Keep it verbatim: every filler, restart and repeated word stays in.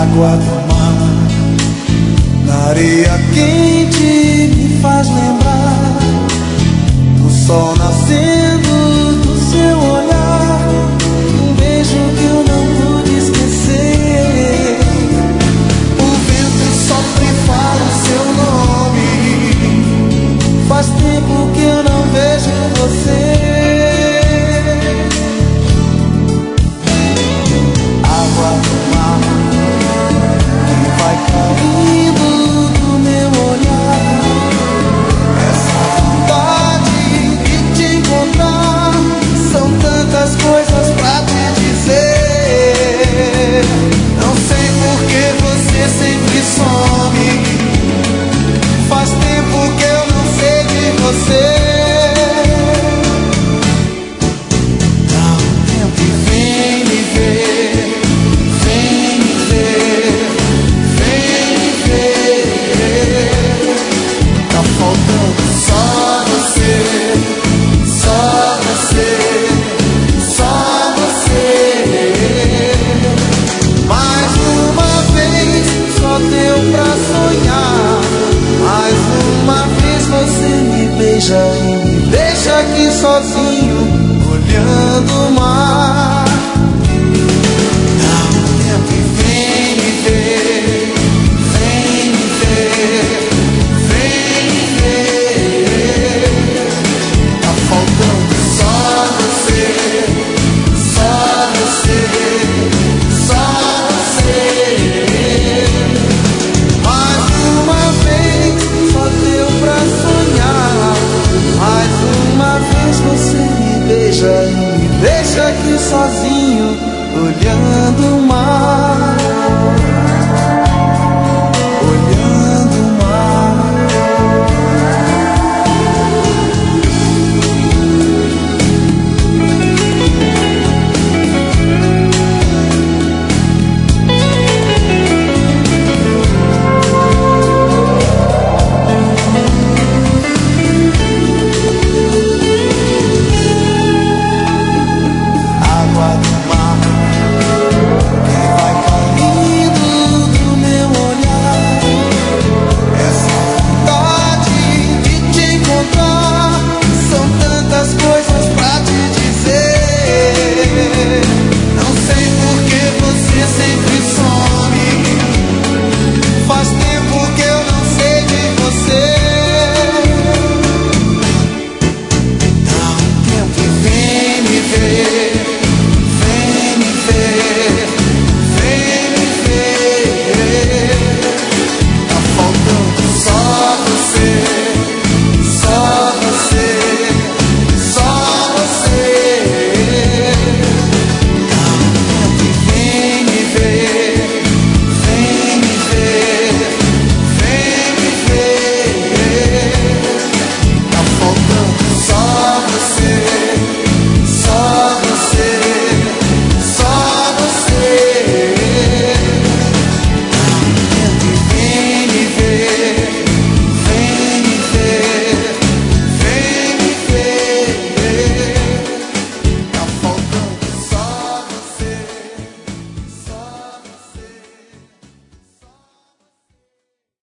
água do mar, na areia quente me faz lembrar do sol nascendo, do seu olhar, um beijo que eu não pude esquecer. O vento sopra e fala o seu nome, faz tempo que eu não vejo você. Água do mar que vai caindo do meu olhar, essa vontade de te encontrar, são tantas coisas pra te dizer. Não sei por que você sempre some, faz tempo que eu não sei de você. Dá um tempo e vem me ver, vem me ver, vem me ver. Tá faltando só você, só você, só você. Mais uma vez só deu pra sonhar, mais uma vez você me beija e me deixa aqui sozinho, olhando o mar. Dá um tempo e vem me ver, vem me ver, vem me ver. Tá faltando só você, só você, só você. Mais uma vez só deu pra sonhar, mais uma vez você me beija e me deixa aqui sozinho, olhando o mar.